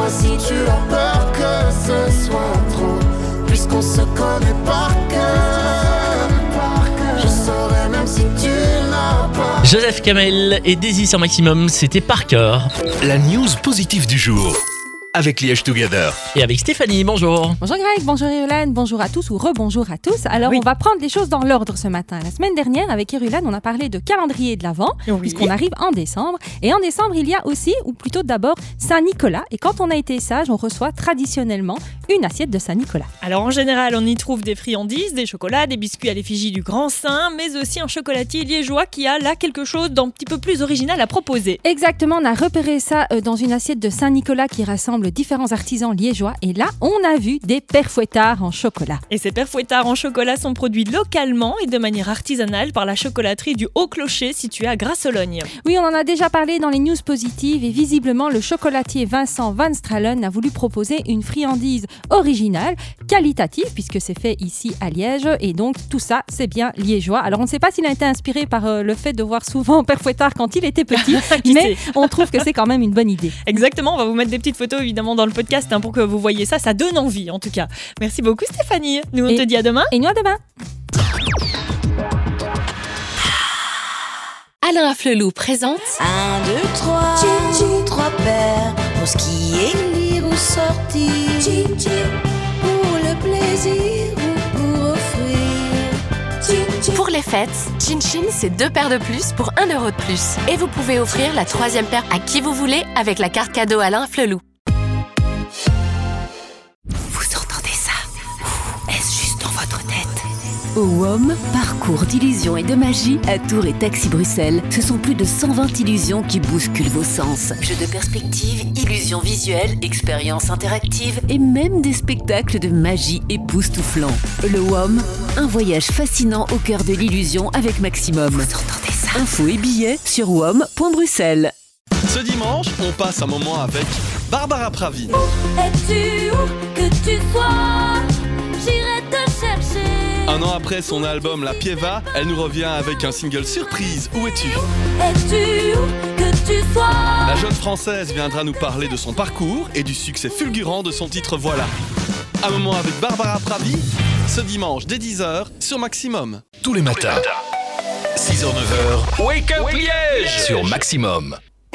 si tu as peur que ce soit trop, puisqu'on se connaît par cœur, je saurais même si tu n'as pas. Joseph Kamel et Daisy sur Maximum, c'était par cœur. La news positive du jour. Avec Liège Together. Et avec Stéphanie, bonjour. Bonjour Greg, bonjour Irulan, bonjour à tous ou rebonjour à tous. Alors on va prendre les choses dans l'ordre ce matin. La semaine dernière avec Irulan, on a parlé de calendrier de l'Avent, puisqu'on arrive en décembre. Et en décembre, il y a aussi, ou plutôt d'abord, Saint-Nicolas. Et quand on a été sage, on reçoit traditionnellement une assiette de Saint-Nicolas. Alors en général, on y trouve des friandises, des chocolats, des biscuits à l'effigie du Grand Saint, mais aussi un chocolatier liégeois qui a là quelque chose d'un petit peu plus original à proposer. Exactement, on a repéré ça dans une assiette de Saint-Nicolas qui rassemble différents artisans liégeois. Et là, on a vu des pères fouettards en chocolat. Et ces pères fouettards en chocolat sont produits localement et de manière artisanale par la chocolaterie du Haut-Clocher située à Grassologne. Oui, on en a déjà parlé dans les news positives et visiblement le chocolatier Vincent Van Stralen a voulu proposer une friandise originale, qualitative, puisque c'est fait ici à Liège, et donc tout ça, c'est bien liégeois. Alors on ne sait pas s'il a été inspiré par le fait de voir souvent Père Fouettard quand il était petit, mais on trouve que c'est quand même une bonne idée. Exactement, on va vous mettre des petites photos évidemment dans le podcast pour que vous voyez ça, ça donne envie en tout cas. Merci beaucoup Stéphanie, nous on te dit à demain. Et nous à demain. Alain Flelou présente 1, 2, 3, trois paires pour skier, lire ou sortir, pour le plaisir ou pour offrir. Pour les fêtes, Chin Chin, c'est 2 paires de plus pour 1 euro de plus. Et vous pouvez offrir la 3e paire à qui vous voulez avec la carte cadeau Alain Flelou. Vous entendez ça? Est-ce juste dans votre tête? Au WOM, parcours d'illusions et de magie à Tours et Taxi Bruxelles. Ce sont plus de 120 illusions qui bousculent vos sens. Jeux de perspective, illusions visuelles, expériences interactives et même des spectacles de magie époustouflants. Le WOM, un voyage fascinant au cœur de l'illusion avec Maximum. Vous entendez ça? Infos et billets sur wom.bruxelles. Ce dimanche, on passe un moment avec Barbara Pravi. Es-tu où que tu sois? J'irai te chercher. Un an après son album La Pieva, elle nous revient avec un single surprise. Où es-tu? Es-tu où que tu sois? La jeune Française viendra nous parler de son parcours et du succès fulgurant de son titre Voilà. Un moment avec Barbara Pravi, ce dimanche dès 10h sur Maximum. Tous les matins, 6h-9h, Wake Up Liège sur Maximum.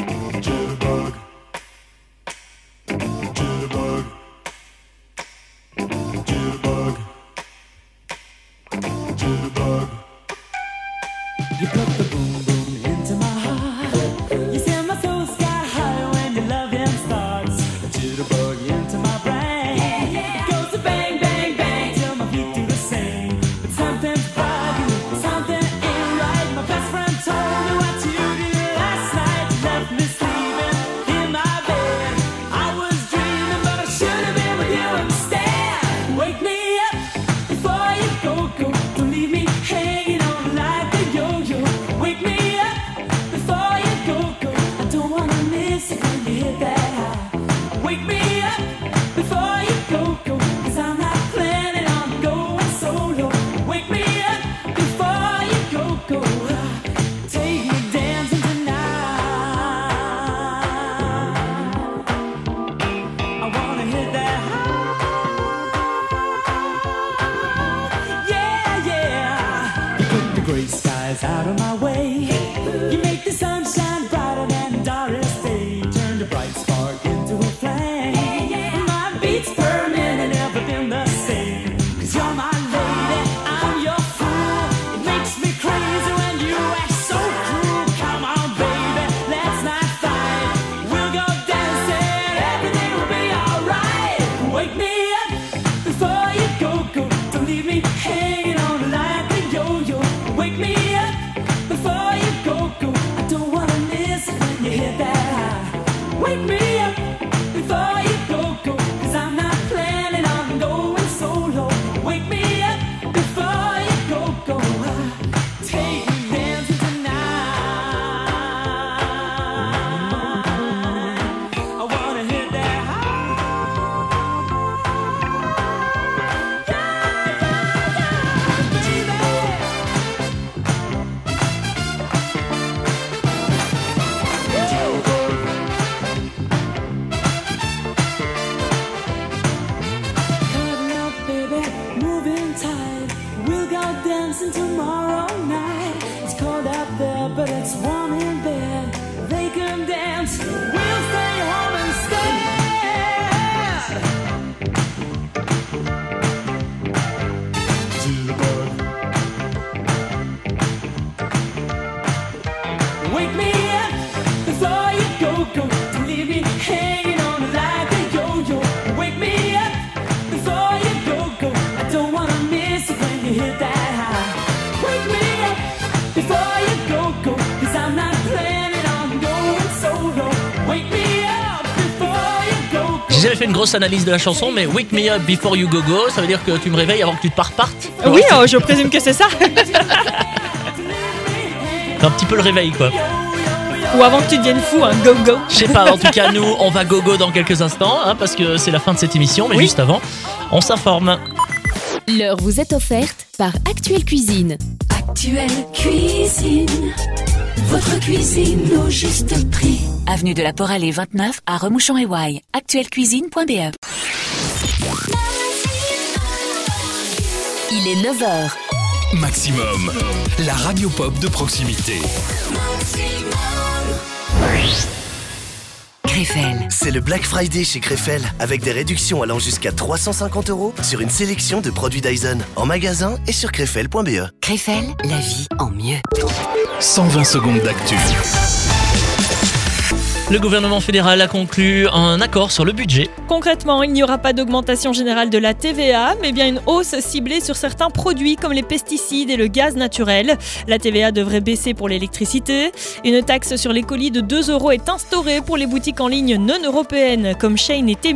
You put the boom boom into my heart. You send my soul sky high when your loving starts. A jitterbug into my brain. It goes to bang bang bang till my feet do the same. But something's bugging, something ain't right. My best friend told me what you did last night. You left me sleeping in my bed. I was dreaming, but I should have been with you instead. Wake me up before you go. Don't leave me hanging on like a yo-yo. Wake me up before you go. I don't wanna miss it when you hit that high. Wake me up before you go. 'Cause I'm not planning on going solo. Wake me up before you go. Take me dancing tonight. I wanna hit that high. Yeah, yeah. You put the gray skies out of my way. You make the sunshine brighter than Doris Day. Turn the bright spark into a flame. My beats per minute never been the same. 'Cause you're my lady, I'm your fool. It makes me crazy when you act so cruel. Come on, baby, let's not fight. We'll go dancing, everything will be alright. Wake me up before you go. Don't leave me hanging on like a yo-yo. Wake me up before you go. I don't jamais fait une grosse analyse de la chanson, mais Wake Me Up Before You Go Go, ça veut dire que tu me réveilles avant que tu te partes. Oui, je présume que c'est ça. C'est un petit peu le réveil, quoi. Ou avant que tu deviennes fou, go-go. Je sais pas, en tout cas, nous, on va go-go dans quelques instants, parce que c'est la fin de cette émission, mais juste avant, on s'informe. L'heure vous est offerte par Actuelle Cuisine. Actuelle Cuisine, votre cuisine au juste prix. Avenue de la Poralée 29 à Remouchon-et-Ouaille. Actuellecuisine.be. Il est 9h. Maximum, la radio pop de proximité. Krefel. C'est le Black Friday chez Krefel, avec des réductions allant jusqu'à 350 € sur une sélection de produits Dyson, en magasin et sur krefel.be. Krefel, la vie en mieux. 120 secondes d'actu. Le gouvernement fédéral a conclu un accord sur le budget. Concrètement, il n'y aura pas d'augmentation générale de la TVA, mais bien une hausse ciblée sur certains produits comme les pesticides et le gaz naturel. La TVA devrait baisser pour l'électricité. Une taxe sur les colis de 2 € est instaurée pour les boutiques en ligne non européennes comme Shein et Temu.